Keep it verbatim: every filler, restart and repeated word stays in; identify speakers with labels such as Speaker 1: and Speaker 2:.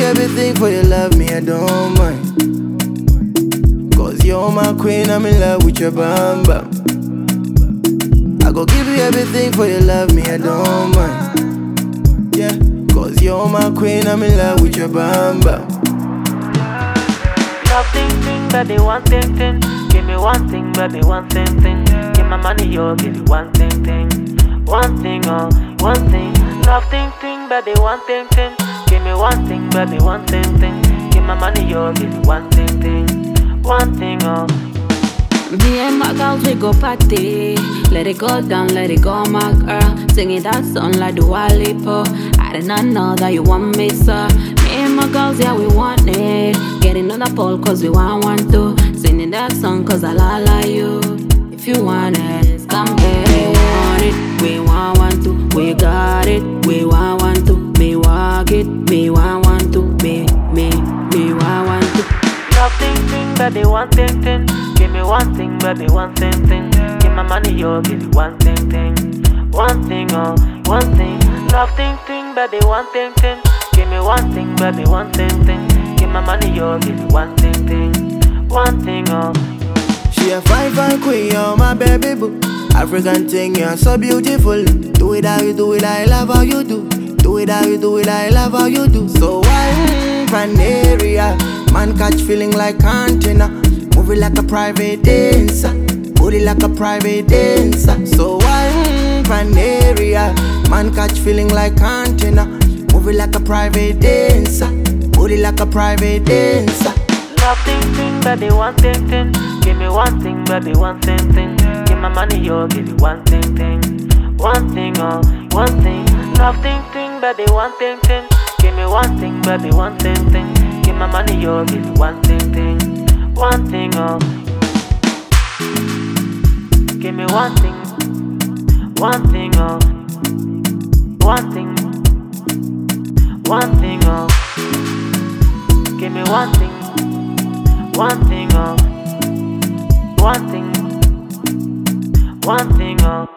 Speaker 1: everything for your love, me I don't mind. Cause you're my queen, I'm in love with your bam bam. I go give you everything for your love, me I don't mind. Yeah, cause you're my queen, I'm in love with your bam bam.
Speaker 2: Love thing thing, baby, one thing thing. Give me one thing, baby, one thing thing. Give my money, yo, give you one thing thing. One thing, oh, one thing. Love thing thing, baby, one thing thing. Give me one thing, baby, one thing thing. Give my money, yo, give you one thing thing. One thing, oh.
Speaker 3: Me and my girls, we go party. Let it go down, let it go, my girl. Singing that song like Dua Lipa. I did not know that you want me, sir. Me and my girls, yeah, we want it. Getting on the pole, cause we want one to. Singing that song, cause I la la you. If you want it, come here. We want it, we want one to. We got it, we want one to. Me walk it, me want one to. Me, me, me want one to.
Speaker 2: Love thing thing, baby, one thing thing. Give me one thing, baby, one thing thing. Give my money, yo, give you one thing thing. One thing, oh, one thing. Love thing thing, baby, one thing thing. Give me one thing, baby, one thing thing. Give my money, yo, give you one thing thing. One thing, oh.
Speaker 1: She a fine, fine queen, you're my baby boo. African thing, you're so beautiful. Do it how you do it, I love how you do. Do it how you do it, I love how you do. So why, mm, pan area. Man catch feeling like antenna. Move it like a private dancer. Booty like a private dancer. So why, mm, pan area. Man catch feeling like antenna. Move it like a private dancer. Booty like a private dancer.
Speaker 2: Love thing thing, baby, one thing thing. Give me one thing, baby, one thing thing. Give my money, yo, give you one thing thing. One thing, oh, one thing. Love thing thing, baby, one thing thing. Give me one thing, baby, one thing thing. Give my money, yo, give you one thing thing. One thing, oh. Give me one thing. One thing, oh. One thing. One thing, oh. Give me one thing. One thing, oh. One thing. One thing, oh.